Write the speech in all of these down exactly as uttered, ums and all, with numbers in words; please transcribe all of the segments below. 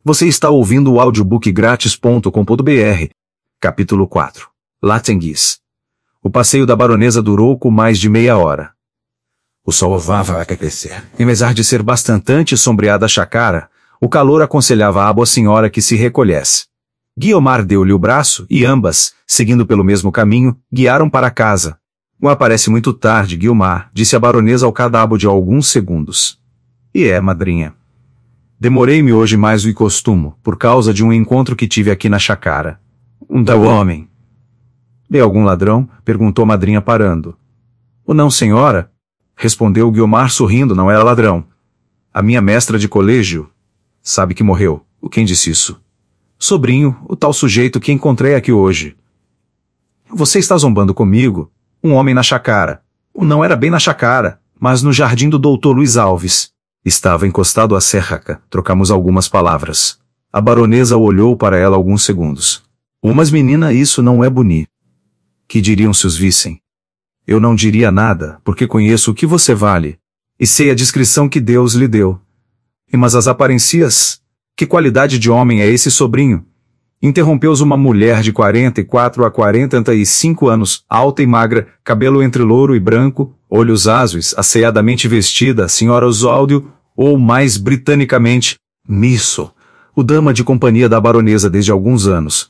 Você está ouvindo o audiobook grátis ponto com ponto br. Capítulo quatro. Latenguis. O passeio da baronesa durou com mais de meia hora. O sol ovava a aquecer. Apesar de ser bastante sombreada a chácara, o calor aconselhava a boa senhora que se recolhesse. Guiomar deu-lhe o braço e ambas, seguindo pelo mesmo caminho, guiaram para casa. "Não parece muito tarde, Guiomar", disse a baronesa ao cabo de alguns segundos. "E é, madrinha. Demorei-me hoje mais do que costumo, por causa de um encontro que tive aqui na chácara. Um tal homem." "É algum ladrão?" perguntou a madrinha parando. "O não, senhora?" respondeu Guiomar sorrindo. "Não era ladrão. A minha mestra de colégio sabe que morreu." "O quem disse isso?" "Sobrinho, o tal sujeito que encontrei aqui hoje." "Você está zombando comigo? Um homem na chácara." "O não era bem na chácara, mas no jardim do doutor Luiz Alves. Estava encostado à serraca." Trocamos algumas palavras. A baronesa olhou para ela alguns segundos. "Umas menina, isso não é bonito. Que diriam se os vissem?" "Eu não diria nada, porque conheço o que você vale. E sei a descrição que Deus lhe deu. E mas as aparências? Que qualidade de homem é esse sobrinho?" Interrompeu-os uma mulher de quarenta e quatro a quarenta e cinco anos, alta e magra, cabelo entre louro e branco, olhos azuis, asseadamente vestida, a senhora Oswaldo, ou mais britanicamente, Misso, o dama de companhia da baronesa desde alguns anos.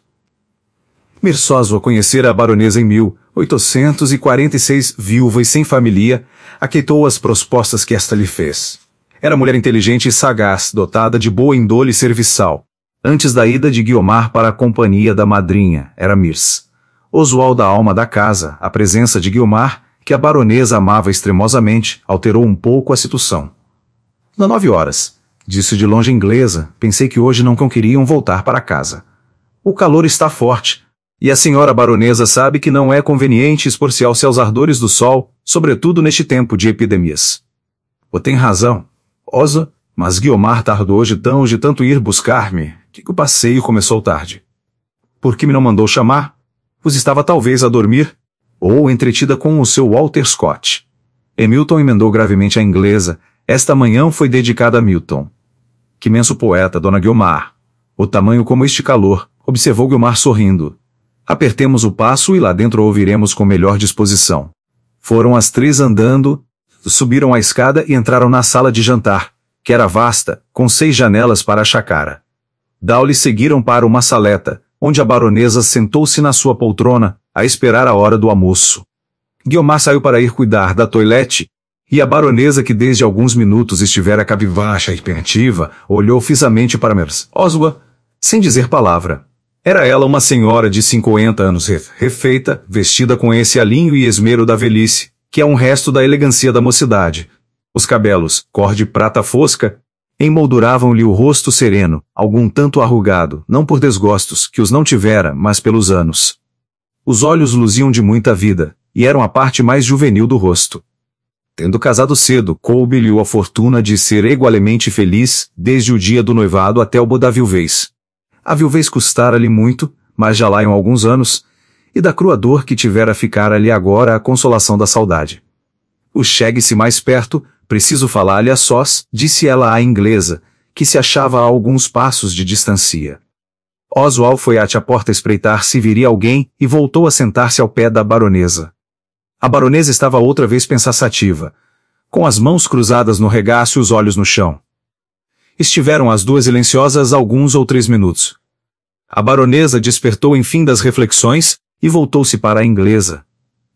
Mirsoso conhecera a baronesa em mil oitocentos e quarenta e seis, viúva e sem família, aqueitou as propostas que esta lhe fez. Era mulher inteligente e sagaz, dotada de boa índole serviçal. Antes da ida de Guiomar para a companhia da madrinha, era Mirs Oswaldo, a alma da casa. A presença de Guiomar, que a baronesa amava extremosamente, alterou um pouco a situação. "Dá nove horas", disse de longe a inglesa. "Pensei que hoje não queriam voltar para casa. O calor está forte, e a senhora baronesa sabe que não é conveniente expor-se aos ardores do sol, sobretudo neste tempo de epidemias." "O tem razão, Osa, mas Guiomar tardou hoje tão de tanto ir buscar-me, que o passeio começou tarde." "Por que me não mandou chamar? Pois estava talvez a dormir, ou entretida com o seu Walter Scott." Hamilton emendou gravemente a inglesa. "Esta manhã foi dedicada a Milton." "Que imenso poeta, dona Guiomar. O tamanho como este calor", observou Guiomar sorrindo. "Apertemos o passo e lá dentro ouviremos com melhor disposição." Foram as três andando, subiram a escada e entraram na sala de jantar, que era vasta, com seis janelas para a chácara. Dali seguiram para uma saleta, onde a baronesa sentou-se na sua poltrona, a esperar a hora do almoço. Guiomar saiu para ir cuidar da toilette, e a baronesa, que desde alguns minutos estivera cabisbaixa e pensativa, olhou fixamente para Mirs Oswald, sem dizer palavra. Era ela uma senhora de cinquenta anos, refeita, vestida com esse alinho e esmero da velhice, que é um resto da elegância da mocidade. Os cabelos, cor de prata fosca, emolduravam-lhe o rosto sereno, algum tanto arrugado, não por desgostos, que os não tivera, mas pelos anos. Os olhos luziam de muita vida, e eram a parte mais juvenil do rosto. Tendo casado cedo, coube-lhe a fortuna de ser igualmente feliz, desde o dia do noivado até o da viuvez. A viuvez custara-lhe muito, mas já lá em alguns anos, e da crua dor que tivera ficara-lhe agora a consolação da saudade. "O chegue-se mais perto, preciso falar-lhe a sós", disse ela à inglesa, que se achava a alguns passos de distância. Oswald foi ate a porta espreitar se viria alguém, e voltou a sentar-se ao pé da baronesa. A baronesa estava outra vez pensativa, com as mãos cruzadas no regaço e os olhos no chão. Estiveram as duas silenciosas alguns ou três minutos. A baronesa despertou enfim das reflexões, e voltou-se para a inglesa.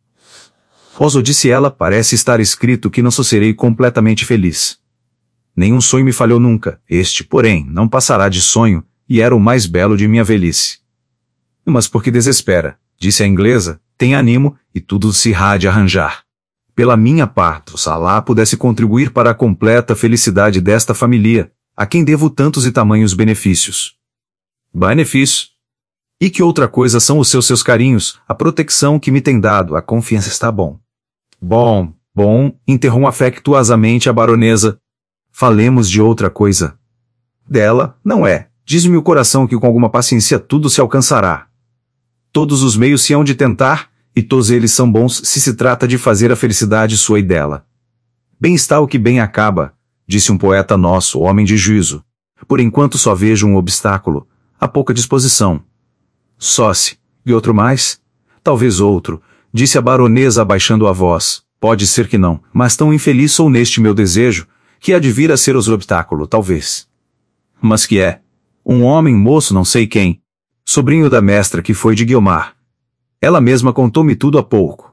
"Oso", disse ela, "parece estar escrito que não só serei completamente feliz. Nenhum sonho me falhou nunca, este, porém, não passará de sonho, e era o mais belo de minha velhice." "Mas por que desespera?" disse a inglesa. "Tem ânimo, e tudo se há de arranjar. Pela minha parte, o Salá pudesse contribuir para a completa felicidade desta família, a quem devo tantos e tamanhos benefícios." "Benefício? E que outra coisa são os seus seus carinhos, a proteção que me tem dado, a confiança está bom." "Bom, bom", interrompeu afectuosamente a baronesa. "Falemos de outra coisa." "Dela, não é? Diz-me o coração que com alguma paciência tudo se alcançará. Todos os meios se hão de tentar, e todos eles são bons se se trata de fazer a felicidade sua e dela. Bem está o que bem acaba, disse um poeta nosso, homem de juízo. Por enquanto só vejo um obstáculo, a pouca disposição. Só se, e outro mais? Talvez outro, disse a baronesa abaixando a voz. Pode ser que não, mas tão infeliz sou neste meu desejo, que há de vir a ser os obstáculo, talvez. Mas que é? Um homem moço não sei quem, sobrinho da mestra que foi de Guiomar. Ela mesma contou-me tudo há pouco.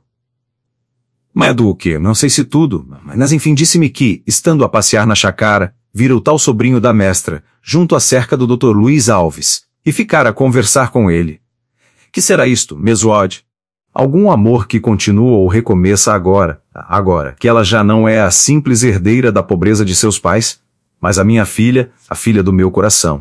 Mas do que? Não sei se tudo, mas enfim disse-me que, estando a passear na chácara, vira o tal sobrinho da mestra, junto à cerca do doutor Luiz Alves, e ficara a conversar com ele. Que será isto, Mesuode? Algum amor que continua ou recomeça agora, agora que ela já não é a simples herdeira da pobreza de seus pais, mas a minha filha, a filha do meu coração.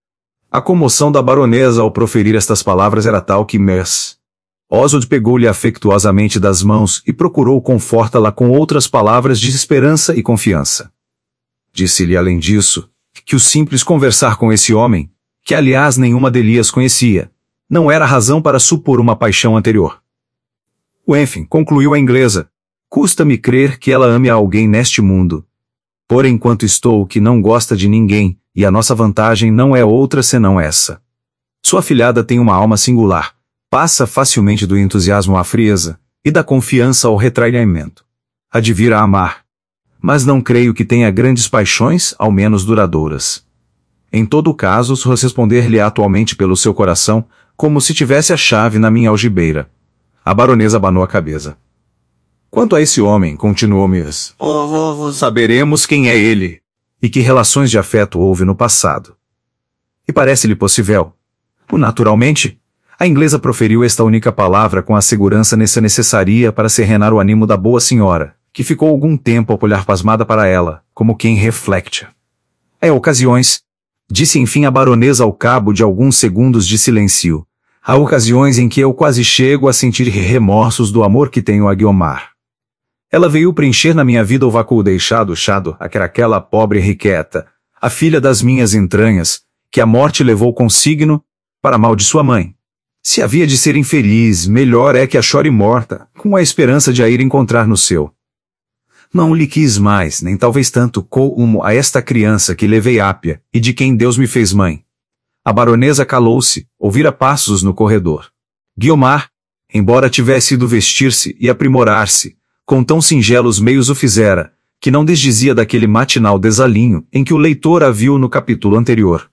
A comoção da baronesa ao proferir estas palavras era tal que Mess Oswald pegou-lhe afetuosamente das mãos e procurou confortá-la com outras palavras de esperança e confiança. Disse-lhe além disso, que o simples conversar com esse homem, que aliás nenhuma delias conhecia, não era razão para supor uma paixão anterior. Enfim, concluiu a inglesa, custa-me crer que ela ame a alguém neste mundo. Por enquanto estou que não gosta de ninguém, e a nossa vantagem não é outra senão essa. Sua afilhada tem uma alma singular, passa facilmente do entusiasmo à frieza, e da confiança ao retraimento. Há de vir a amar. Mas não creio que tenha grandes paixões, ao menos duradouras. Em todo caso, só responder-lhe atualmente pelo seu coração, como se tivesse a chave na minha algibeira. A baronesa abanou a cabeça. Quanto a esse homem, continuou Miss, oh, saberemos quem é ele, e que relações de afeto houve no passado. E parece-lhe possível. Naturalmente, a inglesa proferiu esta única palavra com a segurança necessária para serenar o ânimo da boa senhora, que ficou algum tempo a olhar pasmada para ela, como quem reflete. É ocasiões, disse enfim a baronesa ao cabo de alguns segundos de silêncio, há ocasiões em que eu quase chego a sentir remorsos do amor que tenho a Guiomar. Ela veio preencher na minha vida o vácuo deixado, chado, aquela pobre Henriqueta, a filha das minhas entranhas, que a morte levou consigno, para mal de sua mãe. Se havia de ser infeliz, melhor é que a chore morta, com a esperança de a ir encontrar no seu. Não lhe quis mais, nem talvez tanto como a esta criança que levei ápia, e de quem Deus me fez mãe. A baronesa calou-se, ouvira passos no corredor. Guiomar, embora tivesse ido vestir-se e aprimorar-se, com tão singelos meios o fizera, que não desdizia daquele matinal desalinho em que o leitor a viu no capítulo anterior.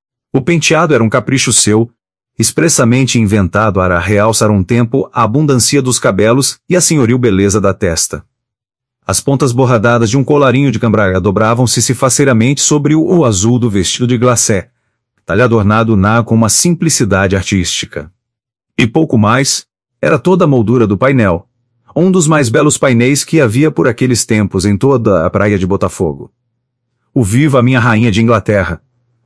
O penteado era um capricho seu, expressamente inventado para realçar um tempo a abundância dos cabelos e a senhoril beleza da testa. As pontas borradadas de um colarinho de cambraia dobravam-se faceiramente sobre o, o azul do vestido de glacé, talhado ornado na com uma simplicidade artística. E pouco mais, era toda a moldura do painel, um dos mais belos painéis que havia por aqueles tempos em toda a praia de Botafogo. O viva a minha rainha de Inglaterra!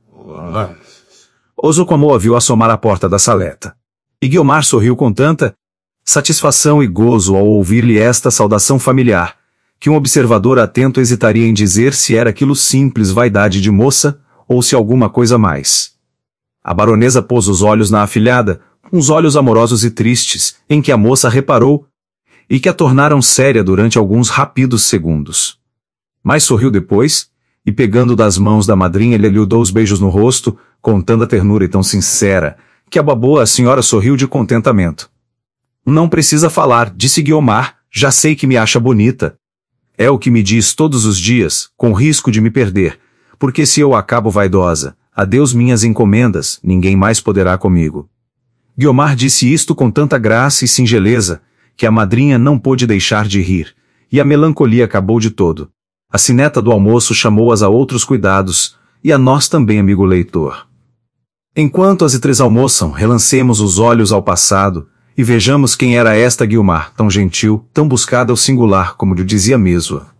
Osucamor viu assomar à porta da saleta. E Guiomar sorriu com tanta satisfação e gozo ao ouvir-lhe esta saudação familiar, que um observador atento hesitaria em dizer se era aquilo simples vaidade de moça, ou se alguma coisa mais. A baronesa pôs os olhos na afilhada, uns olhos amorosos e tristes, em que a moça reparou, e que a tornaram séria durante alguns rápidos segundos. Mas sorriu depois, e pegando das mãos da madrinha lhe deu os beijos no rosto, com tanta ternura e tão sincera, que a boa senhora sorriu de contentamento. Não precisa falar, disse Guiomar, já sei que me acha bonita. É o que me diz todos os dias, com risco de me perder, porque se eu acabo vaidosa, adeus minhas encomendas, ninguém mais poderá comigo. Guiomar disse isto com tanta graça e singeleza, que a madrinha não pôde deixar de rir, e a melancolia acabou de todo. A sineta do almoço chamou-as a outros cuidados, e a nós também, amigo leitor. Enquanto as três almoçam, relancemos os olhos ao passado, e vejamos quem era esta Guiomar, tão gentil, tão buscada ao singular, como lhe dizia mesmo.